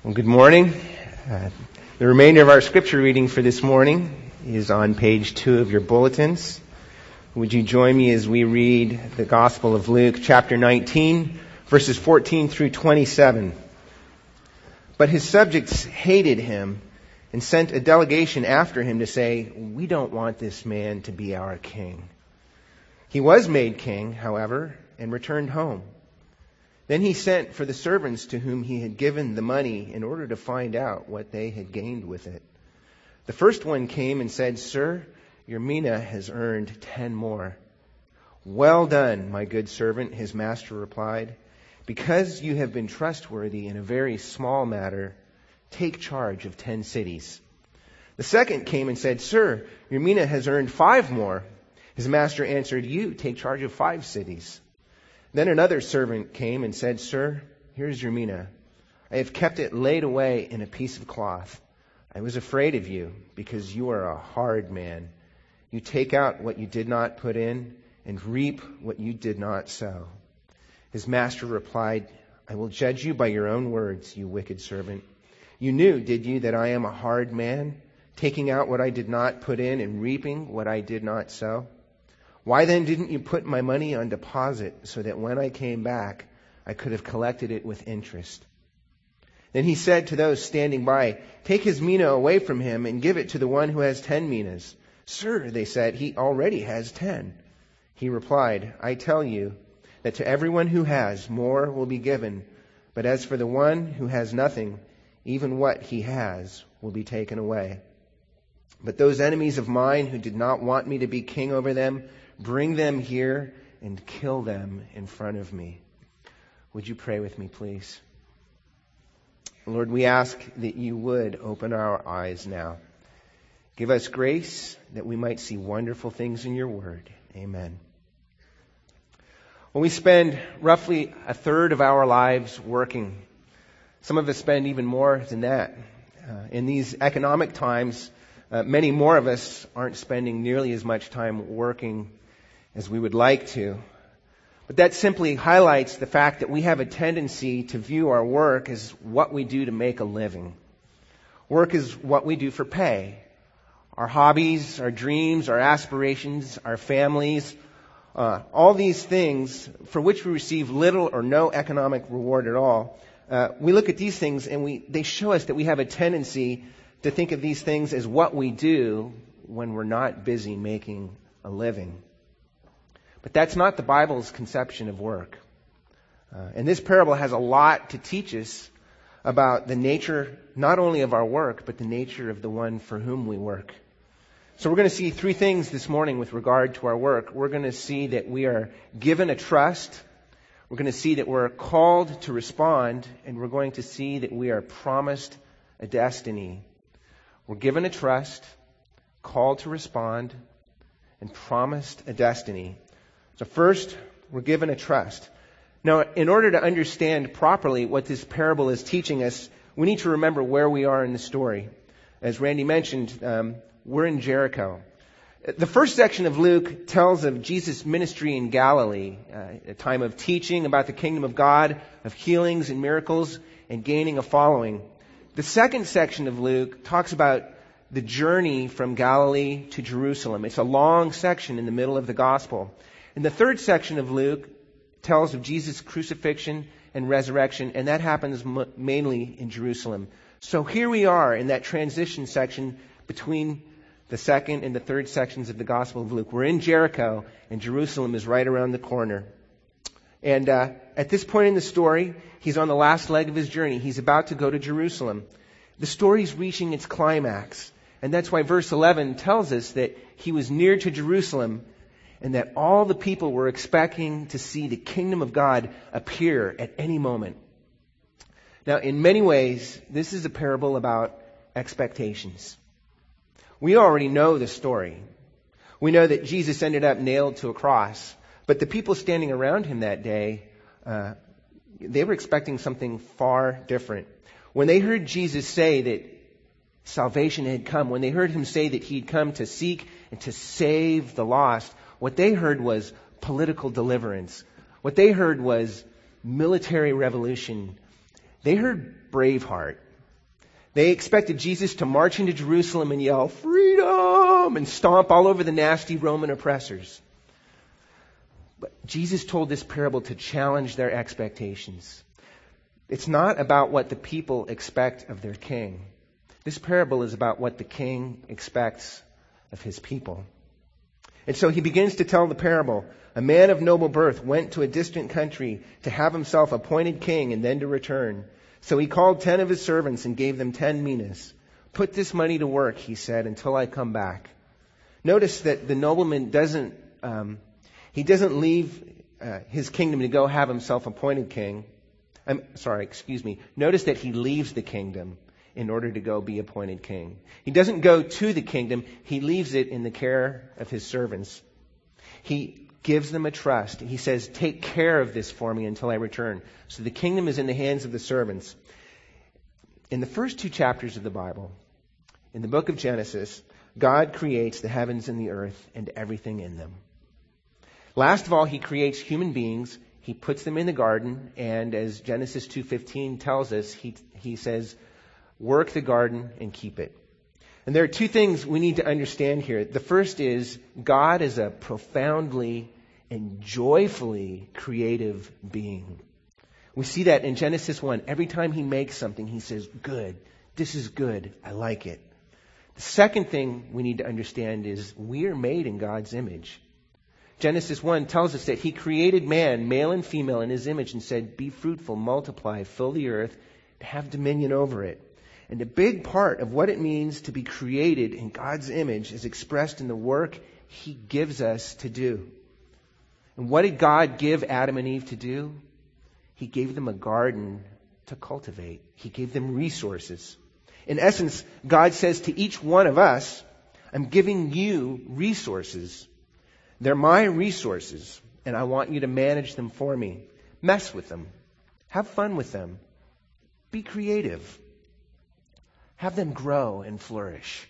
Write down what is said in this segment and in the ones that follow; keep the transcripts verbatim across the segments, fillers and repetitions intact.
Well, good morning. Uh, the remainder of our scripture reading for this morning is on page two of your bulletins. Would you join me as we read the Gospel of Luke, chapter nineteen, verses fourteen through twenty-seven. But his subjects hated him and sent a delegation after him to say, "We don't want this man to be our king." He was made king, however, and returned home. Then he sent for the servants to whom he had given the money in order to find out what they had gained with it. The first one came and said, "Sir, your mina has earned ten more." "Well done, my good servant," his master replied. "Because you have been trustworthy in a very small matter, take charge of ten cities." The second came and said, "Sir, your mina has earned five more." His master answered, "You take charge of five cities." Then another servant came and said, "Sir, here's your mina. I have kept it laid away in a piece of cloth. I was afraid of you because you are a hard man. You take out what you did not put in and reap what you did not sow." His master replied, "I will judge you by your own words, you wicked servant. You knew, did you, that I am a hard man, taking out what I did not put in and reaping what I did not sow? Why then didn't you put my money on deposit so that when I came back, I could have collected it with interest?" Then he said to those standing by, "Take his mina away from him and give it to the one who has ten minas." "Sir," they said, "he already has ten." He replied, "I tell you that to everyone who has, more will be given. But as for the one who has nothing, even what he has will be taken away. But those enemies of mine who did not want me to be king over them, bring them here and kill them in front of me." Would you pray with me, please? Lord, we ask that you would open our eyes now. Give us grace that we might see wonderful things in your word. Amen. Well, we spend roughly a third of our lives working. Some of us spend even more than that. Uh, in these economic times, uh, many more of us aren't spending nearly as much time working as we would like to. But that simply highlights the fact that we have a tendency to view our work as what we do to make a living. Work is what we do for pay. Our hobbies, our dreams, our aspirations, our families, uh, all these things for which we receive little or no economic reward at all. Uh, we look at these things and we they show us that we have a tendency to think of these things as what we do when we're not busy making a living. But that's not the Bible's conception of work. Uh, and this parable has a lot to teach us about the nature not only of our work, but the nature of the one for whom we work. So we're going to see three things this morning with regard to our work. We're going to see that we are given a trust. We're going to see that we're called to respond. And we're going to see that we are promised a destiny. We're given a trust, called to respond, and promised a destiny. So first, we're given a trust. Now, in order to understand properly what this parable is teaching us, we need to remember where we are in the story. As Randy mentioned, um, we're in Jericho. The first section of Luke tells of Jesus' ministry in Galilee, uh, a time of teaching about the kingdom of God, of healings and miracles, and gaining a following. The second section of Luke talks about the journey from Galilee to Jerusalem. It's a long section in the middle of the gospel. And the third section of Luke tells of Jesus' crucifixion and resurrection, and that happens m- mainly in Jerusalem. So here we are in that transition section between the second and the third sections of the Gospel of Luke. We're in Jericho, and Jerusalem is right around the corner. And uh, at this point in the story, he's on the last leg of his journey. He's about to go to Jerusalem. The story's reaching its climax, and that's why verse eleven tells us that he was near to Jerusalem, and that all the people were expecting to see the kingdom of God appear at any moment. Now, in many ways, this is a parable about expectations. We already know the story. We know that Jesus ended up nailed to a cross, but the people standing around him that day, uh, they were expecting something far different. When they heard Jesus say that salvation had come, when they heard him say that he'd come to seek and to save the lost, what they heard was political deliverance. What they heard was military revolution. They heard Braveheart. They expected Jesus to march into Jerusalem and yell, "Freedom!" and stomp all over the nasty Roman oppressors. But Jesus told this parable to challenge their expectations. It's not about what the people expect of their king. This parable is about what the king expects of his people. And so he begins to tell the parable. A man of noble birth went to a distant country to have himself appointed king and then to return. So he called ten of his servants and gave them ten minas. "Put this money to work," he said, "until I come back." Notice that the nobleman doesn't, um, he doesn't leave uh, his kingdom to go have himself appointed king. I'm sorry, excuse me. Notice that he leaves the kingdom in order to go be appointed king. He doesn't go to the kingdom. He leaves it in the care of his servants. He gives them a trust. He says, "Take care of this for me until I return." So the kingdom is in the hands of the servants. In the first two chapters of the Bible, in the book of Genesis, God creates the heavens and the earth and everything in them. Last of all, he creates human beings. He puts them in the garden, and as Genesis two fifteen tells us, he, he says, "Work the garden and keep it." And there are two things we need to understand here. The first is God is a profoundly and joyfully creative being. We see that in Genesis one. Every time he makes something, he says, "Good. This is good. I like it." The second thing we need to understand is we are made in God's image. Genesis one tells us that he created man, male and female, in his image and said, "Be fruitful, multiply, fill the earth, have dominion over it." And a big part of what it means to be created in God's image is expressed in the work he gives us to do. And what did God give Adam and Eve to do? He gave them a garden to cultivate. He gave them resources. In essence, God says to each one of us, "I'm giving you resources. They're my resources, and I want you to manage them for me. Mess with them. Have fun with them. Be creative. Have them grow and flourish."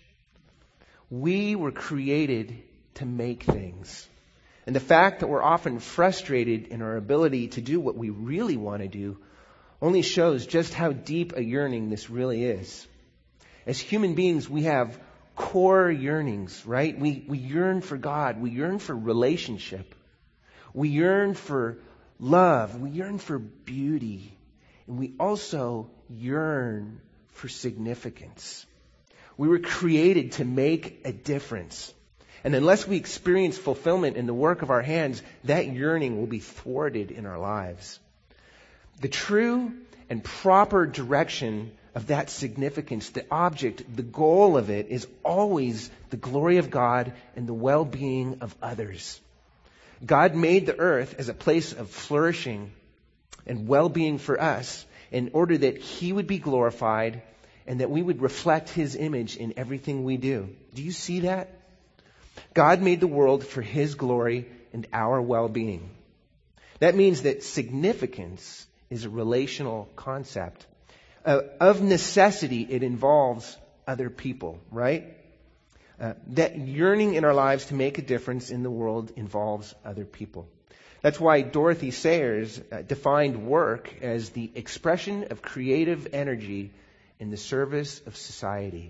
We were created to make things. And the fact that we're often frustrated in our ability to do what we really want to do only shows just how deep a yearning this really is. As human beings, we have core yearnings, right? We, we yearn for God. We yearn for relationship. We yearn for love. We yearn for beauty. And we also yearn for significance. We were created to make a difference. And unless we experience fulfillment in the work of our hands, that yearning will be thwarted in our lives. The true and proper direction of that significance, the object, the goal of it, is always the glory of God and the well-being of others. God made the earth as a place of flourishing and well-being for us in order that he would be glorified and that we would reflect his image in everything we do. Do you see that? God made the world for his glory and our well-being. That means that significance is a relational concept. Uh, of necessity, it involves other people, right? Uh, that yearning in our lives to make a difference in the world involves other people. That's why Dorothy Sayers uh, defined work as the expression of creative energy in the service of society.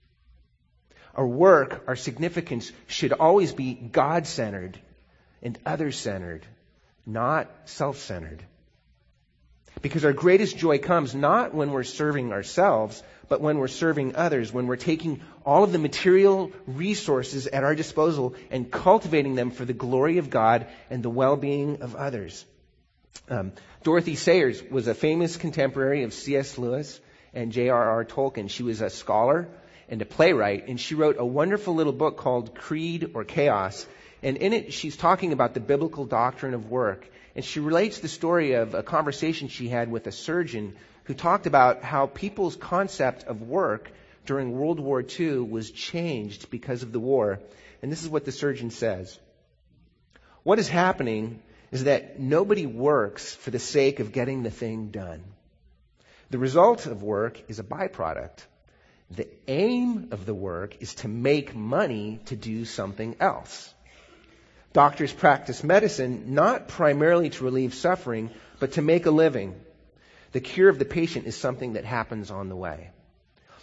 Our work, our significance, should always be God-centered and other-centered, not self-centered. Because our greatest joy comes not when we're serving ourselves, but when we're serving others, when we're taking all of the material resources at our disposal and cultivating them for the glory of God and the well-being of others. Um, Dorothy Sayers was a famous contemporary of C S Lewis and J R R Tolkien. She was a scholar and a playwright, and she wrote a wonderful little book called Creed or Chaos. And in it, she's talking about the biblical doctrine of work. And she relates the story of a conversation she had with a surgeon who talked about how people's concept of work during World War Two was changed because of the war. And this is what the surgeon says. What is happening is that nobody works for the sake of getting the thing done. The result of work is a byproduct. The aim of the work is to make money to do something else. Doctors practice medicine not primarily to relieve suffering, but to make a living. The cure of the patient is something that happens on the way.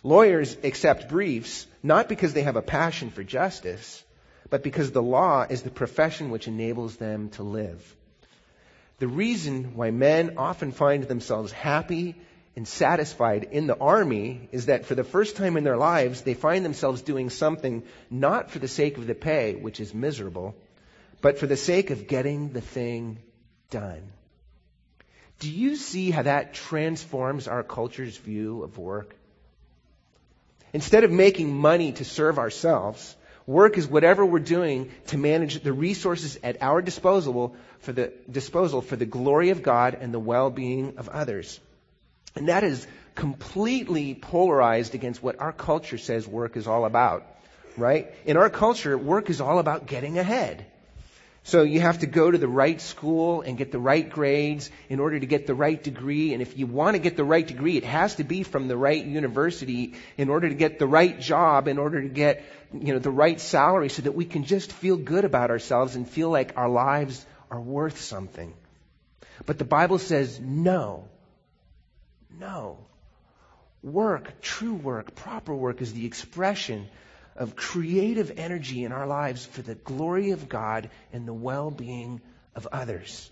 Lawyers accept briefs not because they have a passion for justice, but because the law is the profession which enables them to live. The reason why men often find themselves happy and satisfied in the army is that for the first time in their lives, they find themselves doing something not for the sake of the pay, which is miserable, but for the sake of getting the thing done. Do you see how that transforms our culture's view of work? Instead of making money to serve ourselves, work is whatever we're doing to manage the resources at our disposal for the disposal for the glory of God and the well-being of others. And that is completely polarized against what our culture says work is all about, right? In our culture, work is all about getting ahead. So you have to go to the right school and get the right grades in order to get the right degree. And if you want to get the right degree, it has to be from the right university in order to get the right job, in order to get, you know, the right salary so that we can just feel good about ourselves and feel like our lives are worth something. But the Bible says no. No. Work, true work, proper work is the expression of creative energy in our lives for the glory of God and the well-being of others.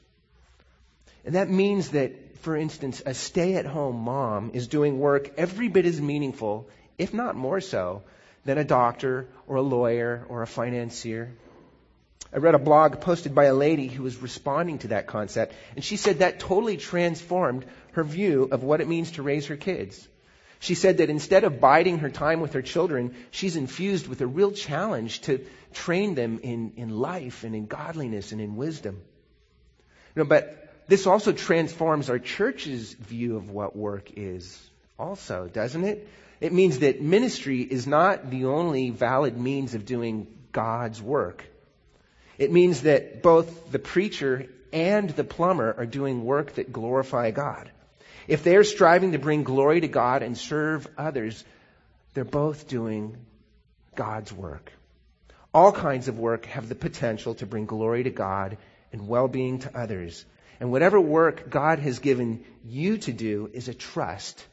And that means that, for instance, a stay-at-home mom is doing work every bit as meaningful, if not more so, than a doctor or a lawyer or a financier. I read a blog posted by a lady who was responding to that concept, and she said that totally transformed her view of what it means to raise her kids. She said that instead of biding her time with her children, she's infused with a real challenge to train them in, in life and in godliness and in wisdom. You know, but this also transforms our church's view of what work is also, doesn't it? It means that ministry is not the only valid means of doing God's work. It means that both the preacher and the plumber are doing work that glorify God. If they're striving to bring glory to God and serve others, they're both doing God's work. All kinds of work have the potential to bring glory to God and well-being to others. And whatever work God has given you to do is a trust.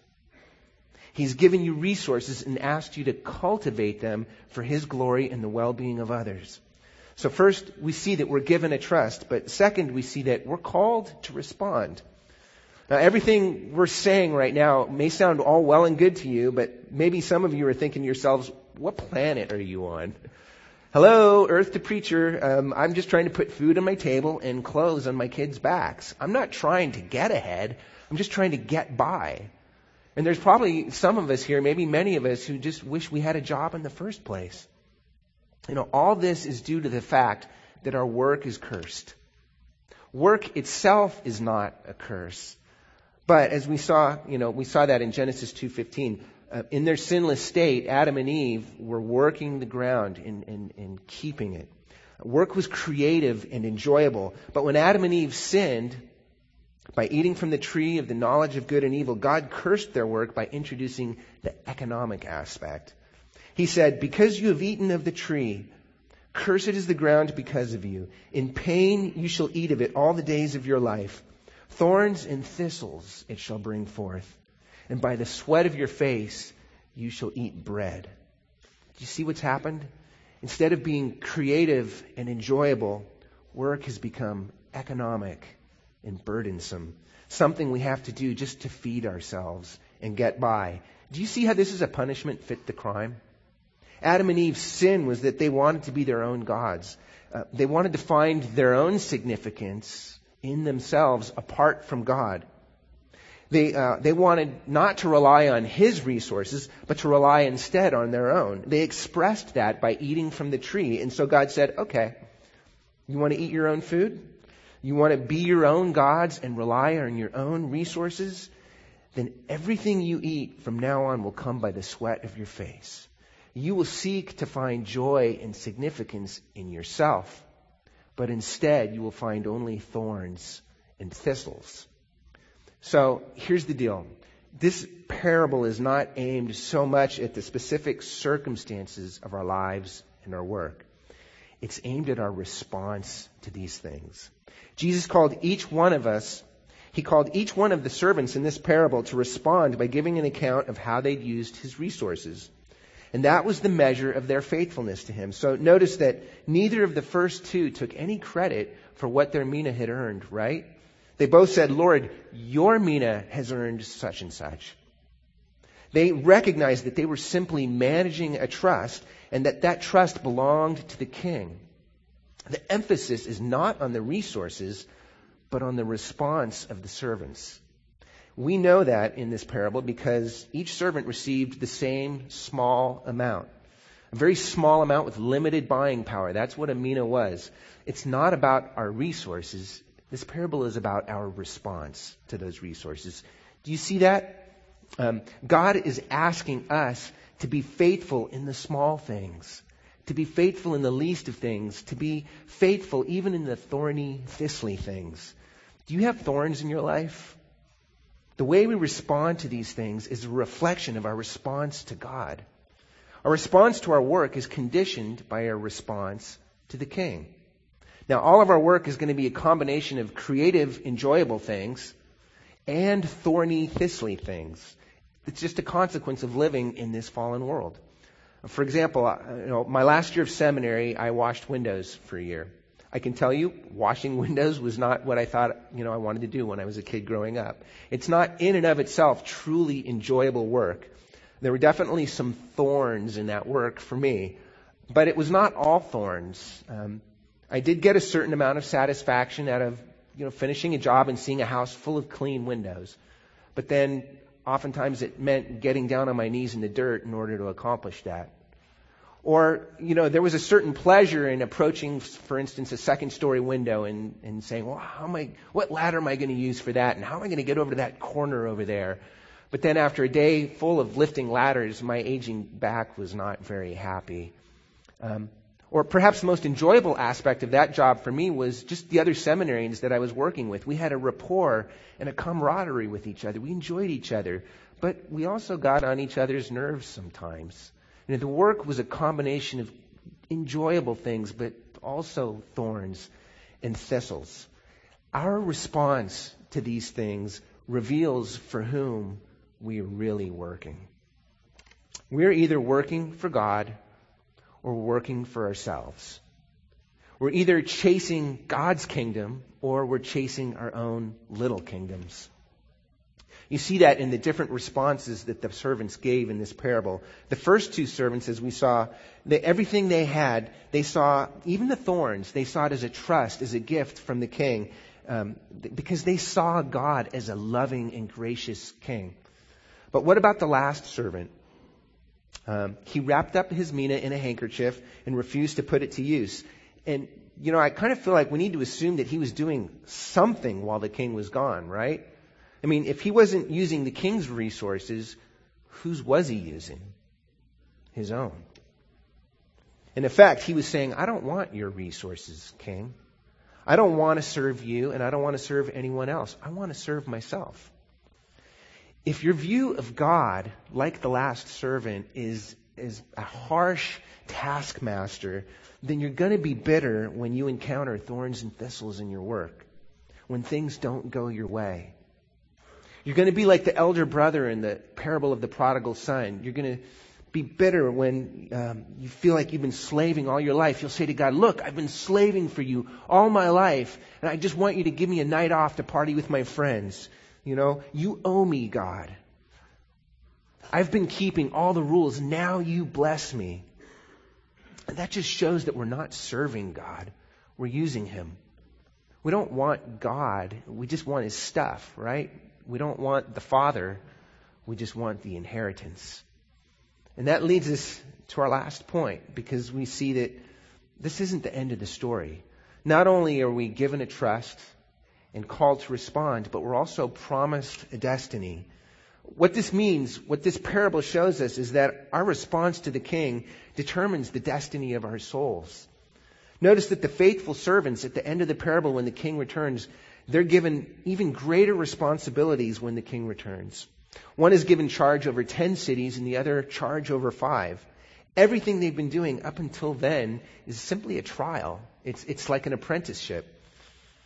He's given you resources and asked you to cultivate them for His glory and the well-being of others. So first, we see that we're given a trust. But second, we see that we're called to respond. Now, everything we're saying right now may sound all well and good to you, but maybe some of you are thinking to yourselves, what planet are you on? Hello, Earth to Preacher. Um, I'm just trying to put food on my table and clothes on my kids' backs. I'm not trying to get ahead. I'm just trying to get by. And there's probably some of us here, maybe many of us, who just wish we had a job in the first place. You know, all this is due to the fact that our work is cursed. Work itself is not a curse. But as we saw, you know, we saw that in Genesis two fifteen. Uh, in their sinless state, Adam and Eve were working the ground and, and, and keeping it. Work was creative and enjoyable. But when Adam and Eve sinned, by eating from the tree of the knowledge of good and evil, God cursed their work by introducing the economic aspect. He said, because you have eaten of the tree, cursed is the ground because of you. In pain you shall eat of it all the days of your life. Thorns and thistles it shall bring forth. And by the sweat of your face you shall eat bread. Do you see what's happened? Instead of being creative and enjoyable, work has become economic and burdensome. Something we have to do just to feed ourselves and get by. Do you see how this is a punishment fit the crime? Adam and Eve's sin was that they wanted to be their own gods. Uh, they wanted to find their own significance in themselves apart from God. They uh, they wanted not to rely on His resources, but to rely instead on their own. They expressed that by eating from the tree. And so God said, okay, you want to eat your own food? You want to be your own gods and rely on your own resources? Then everything you eat from now on will come by the sweat of your face. You will seek to find joy and significance in yourself, but instead you will find only thorns and thistles. So here's the deal. This parable is not aimed so much at the specific circumstances of our lives and our work. It's aimed at our response to these things. Jesus called each one of us He called each one of the servants in this parable to respond by giving an account of how they'd used his resources. And that was the measure of their faithfulness to him. So notice that neither of the first two took any credit for what their mina had earned, right? They both said, Lord, your mina has earned such and such. They recognized that they were simply managing a trust and that that trust belonged to the king. The emphasis is not on the resources, but on the response of the servants. We know that in this parable because each servant received the same small amount. A very small amount with limited buying power. That's what a mina was. It's not about our resources. This parable is about our response to those resources. Do you see that? Um, God is asking us to be faithful in the small things, to be faithful in the least of things, to be faithful even in the thorny, thistly things. Do you have thorns in your life? The way we respond to these things is a reflection of our response to God. Our response to our work is conditioned by our response to the King. Now, all of our work is going to be a combination of creative, enjoyable things and thorny, thistly things. It's just a consequence of living in this fallen world. For example, you know, my last year of seminary, I washed windows for a year. I can tell you, washing windows was not what I thought, you know, I wanted to do when I was a kid growing up. It's not in and of itself truly enjoyable work. There were definitely some thorns in that work for me, but it was not all thorns. Um, I did get a certain amount of satisfaction out of, you know, finishing a job and seeing a house full of clean windows. But then oftentimes it meant getting down on my knees in the dirt in order to accomplish that. Or, you know, there was a certain pleasure in approaching, for instance, a second story window and, and saying, well, how am I, what ladder am I going to use for that? And how am I going to get over to that corner over there? But then after a day full of lifting ladders, my aging back was not very happy. Um, or perhaps the most enjoyable aspect of that job for me was just the other seminarians that I was working with. We had a rapport and a camaraderie with each other. We enjoyed each other, but we also got on each other's nerves sometimes. And the work was a combination of enjoyable things, but also thorns and thistles. Our response to these things reveals for whom we are really working. We're either working for God or working for ourselves. We're either chasing God's kingdom or we're chasing our own little kingdoms. You see that in the different responses that the servants gave in this parable. The first two servants, as we saw, they, everything they had, they saw, even the thorns, they saw it as a trust, as a gift from the king, um, because they saw God as a loving and gracious king. But what about the last servant? Um, he wrapped up his mina in a handkerchief and refused to put it to use. And, you know, I kind of feel like we need to assume that he was doing something while the king was gone, right? I mean, if he wasn't using the king's resources, whose was he using? His own. In effect, he was saying, I don't want your resources, king. I don't want to serve you, and I don't want to serve anyone else. I want to serve myself. If your view of God, like the last servant, is, is a harsh taskmaster, then you're going to be bitter when you encounter thorns and thistles in your work, when things don't go your way. You're going to be like the elder brother in the parable of the prodigal son. You're going to be bitter when um, you feel like you've been slaving all your life. You'll say to God, look, I've been slaving for you all my life, and I just want you to give me a night off to party with my friends. You know, you owe me, God. I've been keeping all the rules. Now you bless me. And that just shows that we're not serving God. We're using Him. We don't want God. We just want His stuff, right? We don't want the Father. We just want the inheritance. And that leads us to our last point, because we see that this isn't the end of the story. Not only are we given a trust and called to respond, but we're also promised a destiny. What this means, what this parable shows us, is that our response to the King determines the destiny of our souls. Notice that the faithful servants at the end of the parable, when the King returns, they're given even greater responsibilities when the King returns. One is given charge over ten cities and the other charge over five. Everything they've been doing up until then is simply a trial. It's, it's like an apprenticeship.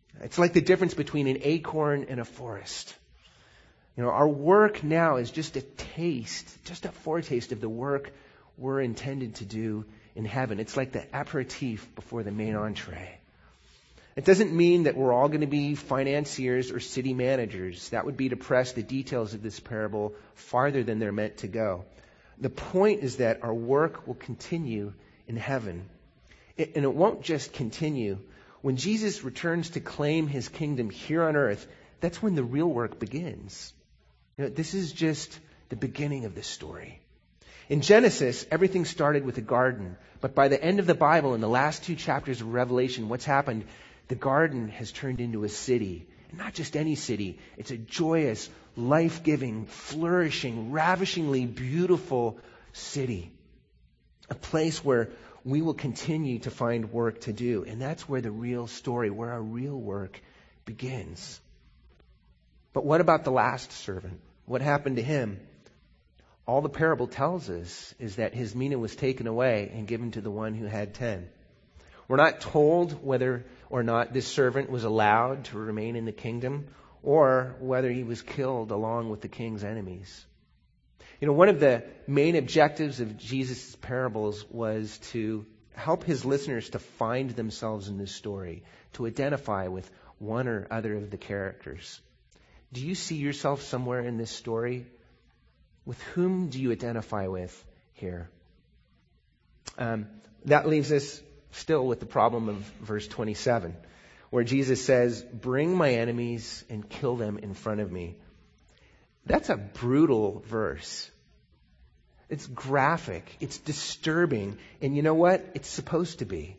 It's like the difference between an acorn and a forest. You know, our work now is just a taste, just a foretaste of the work we're intended to do in heaven. It's like the aperitif before the main entree. It doesn't mean that we're all going to be financiers or city managers. That would be to press the details of this parable farther than they're meant to go. The point is that our work will continue in heaven. It, and it won't just continue. When Jesus returns to claim his kingdom here on earth, that's when the real work begins. You know, this is just the beginning of this story. In Genesis, everything started with a garden. But by the end of the Bible, in the last two chapters of Revelation, what's happened? The garden has turned into a city. And not just any city. It's a joyous, life-giving, flourishing, ravishingly beautiful city. A place where we will continue to find work to do. And that's where the real story, where our real work begins. But what about the last servant? What happened to him? All the parable tells us is that his mina was taken away and given to the one who had ten. We're not told whether or not this servant was allowed to remain in the kingdom or whether he was killed along with the king's enemies. You know, one of the main objectives of Jesus' parables was to help his listeners to find themselves in this story, to identify with one or other of the characters. Do you see yourself somewhere in this story? With whom do you identify with here? Um, that leaves us still with the problem of verse twenty-seven, where Jesus says, "Bring my enemies and kill them in front of me." That's a brutal verse. It's graphic. It's disturbing. And you know what? It's supposed to be.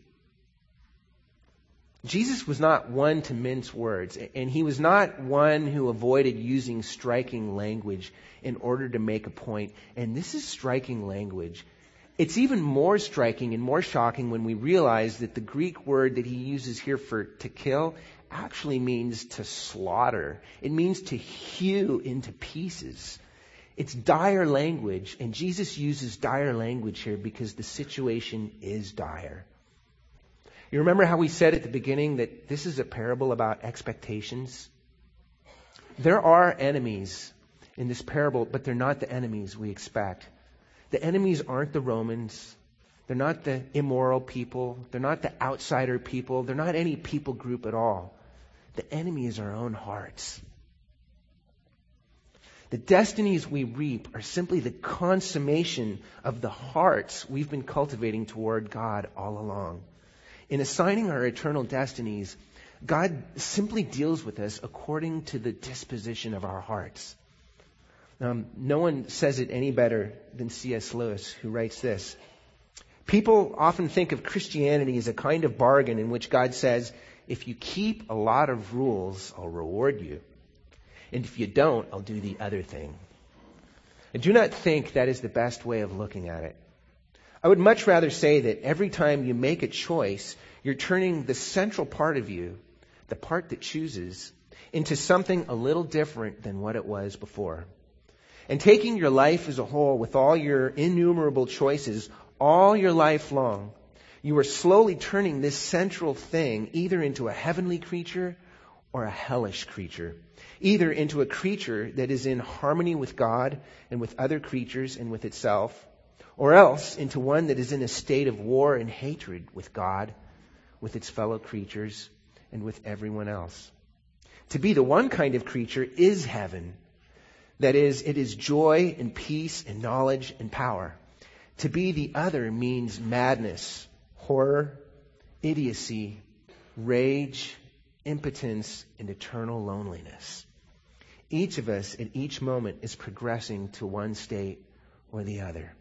Jesus was not one to mince words, and he was not one who avoided using striking language in order to make a point. And this is striking language. It's even more striking and more shocking when we realize that the Greek word that he uses here for to kill actually means to slaughter. It means to hew into pieces. It's dire language, and Jesus uses dire language here because the situation is dire. You remember how we said at the beginning that this is a parable about expectations? There are enemies in this parable, but they're not the enemies we expect. The enemies aren't the Romans. They're not the immoral people. They're not the outsider people. They're not any people group at all. The enemy is our own hearts. The destinies we reap are simply the consummation of the hearts we've been cultivating toward God all along. In assigning our eternal destinies, God simply deals with us according to the disposition of our hearts. Um, no one says it any better than C S Lewis, who writes this. People often think of Christianity as a kind of bargain in which God says, if you keep a lot of rules, I'll reward you. And if you don't, I'll do the other thing. I do not think that is the best way of looking at it. I would much rather say that every time you make a choice, you're turning the central part of you, the part that chooses, into something a little different than what it was before. And taking your life as a whole with all your innumerable choices, all your life long, you are slowly turning this central thing either into a heavenly creature or a hellish creature. Either into a creature that is in harmony with God and with other creatures and with itself, or else into one that is in a state of war and hatred with God, with its fellow creatures, and with everyone else. To be the one kind of creature is heaven. That is, it is joy and peace and knowledge and power. To be the other means madness, horror, idiocy, rage, impotence, and eternal loneliness. Each of us at each moment is progressing to one state or the other.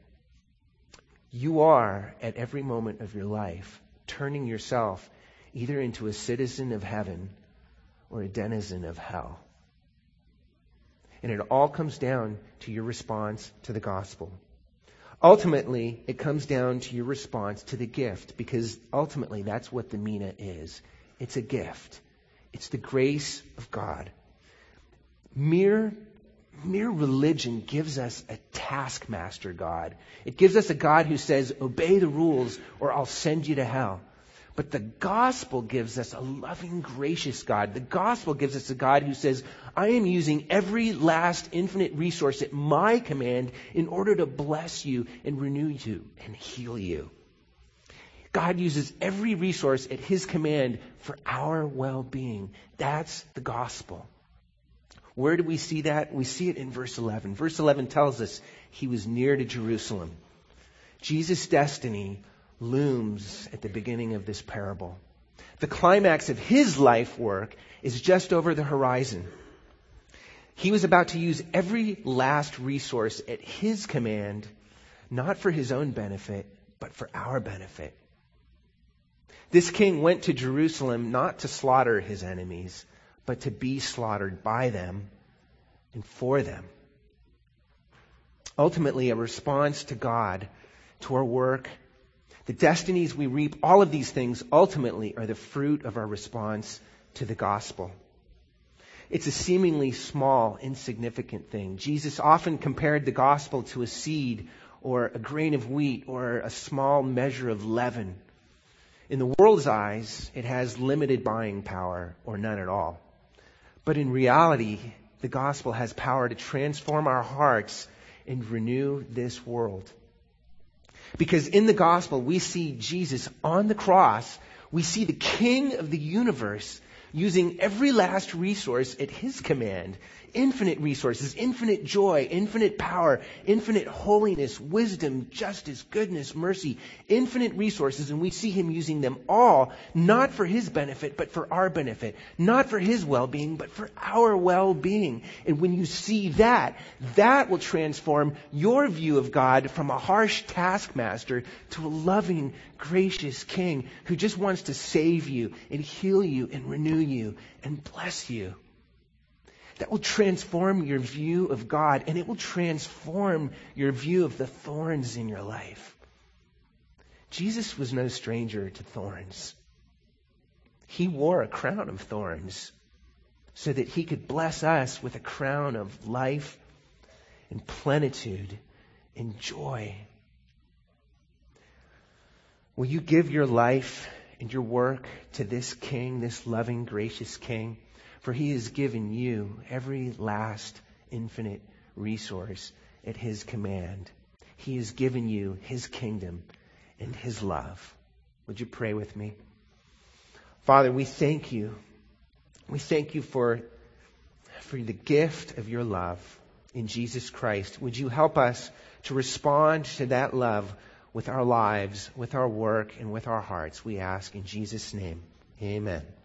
You are, at every moment of your life, turning yourself either into a citizen of heaven or a denizen of hell. And it all comes down to your response to the gospel. Ultimately, it comes down to your response to the gift, because ultimately that's what the mina is. It's a gift. It's the grace of God. Mere Mere religion gives us a taskmaster God. It gives us a God who says, obey the rules or I'll send you to hell. But the gospel gives us a loving, gracious God. The gospel gives us a God who says, I am using every last infinite resource at my command in order to bless you and renew you and heal you. God uses every resource at his command for our well-being. That's the gospel. Where do we see that? We see it in verse eleven. Verse eleven tells us he was near to Jerusalem. Jesus' destiny looms at the beginning of this parable. The climax of his life work is just over the horizon. He was about to use every last resource at his command, not for his own benefit, but for our benefit. This king went to Jerusalem not to slaughter his enemies, but to be slaughtered by them and for them. Ultimately, a response to God, to our work, the destinies we reap, all of these things ultimately are the fruit of our response to the gospel. It's a seemingly small, insignificant thing. Jesus often compared the gospel to a seed or a grain of wheat or a small measure of leaven. In the world's eyes, it has limited buying power or none at all. But in reality, the gospel has power to transform our hearts and renew this world. Because in the gospel, we see Jesus on the cross. We see the King of the universe using every last resource at his command. Infinite resources, infinite joy, infinite power, infinite holiness, wisdom, justice, goodness, mercy, infinite resources. And we see him using them all, not for his benefit, but for our benefit. Not for his well-being, but for our well-being. And when you see that, that will transform your view of God from a harsh taskmaster to a loving, gracious king who just wants to save you and heal you and renew you and bless you. That will transform your view of God, and it will transform your view of the thorns in your life. Jesus was no stranger to thorns. He wore a crown of thorns so that he could bless us with a crown of life and plenitude and joy. Will you give your life and your work to this King, this loving, gracious King? For he has given you every last infinite resource at his command. He has given you his kingdom and his love. Would you pray with me? Father, we thank you. We thank you for, for the gift of your love in Jesus Christ. Would you help us to respond to that love with our lives, with our work, and with our hearts? We ask in Jesus' name. Amen.